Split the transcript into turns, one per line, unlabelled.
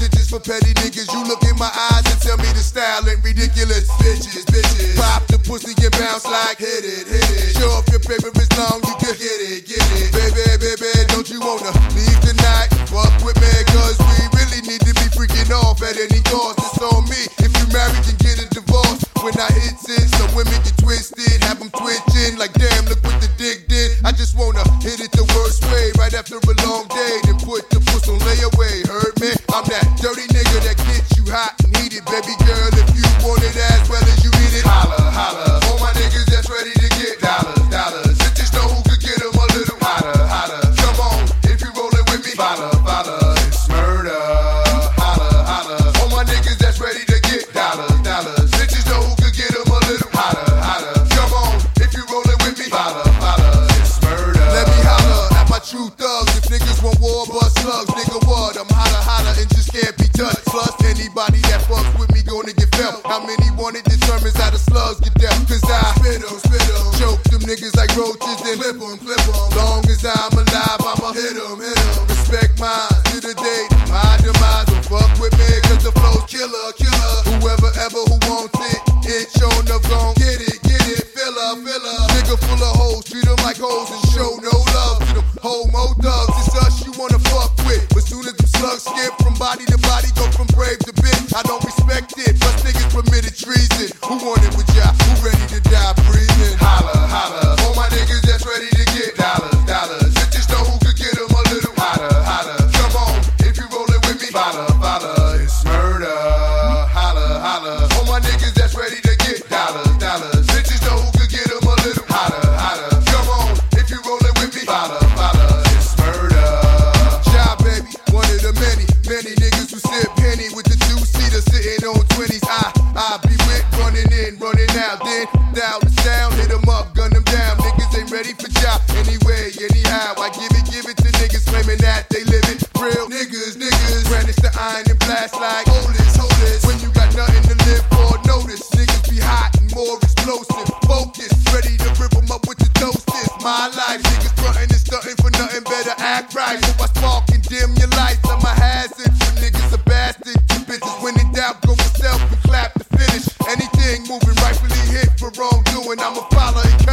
bitches for petty niggas. You look in my eyes and tell me the style ain't ridiculous. Bitches, bitches. Pop the pussy and bounce like hit it, hit it. Show off your paper is long, you can get it, get it. Baby, baby, don't you wanna leave tonight? Fuck with me, cause we really need to be freaking off at any cost. It's on me. If you married, can get a divorce. When I hit it, some women get twisted, have them twitching like damn, look what the dick did. I just wanna hit it the worst way, right after a long day, then put the puss on layaway. Heard me? I'm that dirty nigga that gets you hot and heated, baby girl. If you want it as well as you need it, holla, holla. All my niggas that's ready to get dollars, dollars. You just know who could get them a little hotter, hotter. Come on, if you rollin' with me, follow, follow. It's murder, holla, holla. All my niggas that's ready to get dollars, dollars. You just know who could get them a little hotter, hotter. Come on, if you rollin' with me, follow, follow. It's murder. Let me holler at my true thugs. If niggas want war, bust slugs, nigga what? I'm hotter, hotter and just can't be touched. Plus, anybody that fucks with me gonna get felt. How many want it determines how the slugs get dealt. Cause I spit 'em, choke them niggas like roaches, then flip 'em. Long as I'm alive, I'ma hit 'em. Respect mine to the day, my demise. Don't fuck with me, cause the flow's killer, killer. Whoever ever who wants it, it's shown up, gon' get it, filler. Nigga full of hoes, treat 'em like hoes and show no love to them homo thugs. It's us you wanna fuck with, but soon as them slugs skip from body to body, go from brave to bitch. I don't respect it, plus niggas permitted treason. Who want it with ya? Who ready to die breathing? Holla, holla. All my niggas that's ready to get dollars, dollars. You just know who could get 'em a little hotter, hotter. Come on, if you rollin' with me, follow, follow. It's murder, holla, holla. All my niggas that's ready to get dollars, dollars. You just know who could get 'em a little hotter, hotter. Come on, if you rollin' with me, follow, follow. It's murder. Ja, baby, one of the many niggas who sip Henny with the two-seater sitting on 20s. I be with running in, running out, then down the sound, hit 'em up, gun 'em down. Niggas ain't ready for job anyway, anyhow. I give it to niggas claiming that they live it. Real niggas, brandish the iron and blast like hold this. When you got nothing to live for, notice niggas be hot and more explosive. Focus, ready to rip 'em up with the toasters. My life, niggas frontin' and stuntin' for nothing, better act right. So I spark and dim your lights, I'm a hazard. You niggas a bastard, you bitches when in doubt, go for self and clap to finish. Anything moving rightfully hit for wrongdoing, I'ma follow and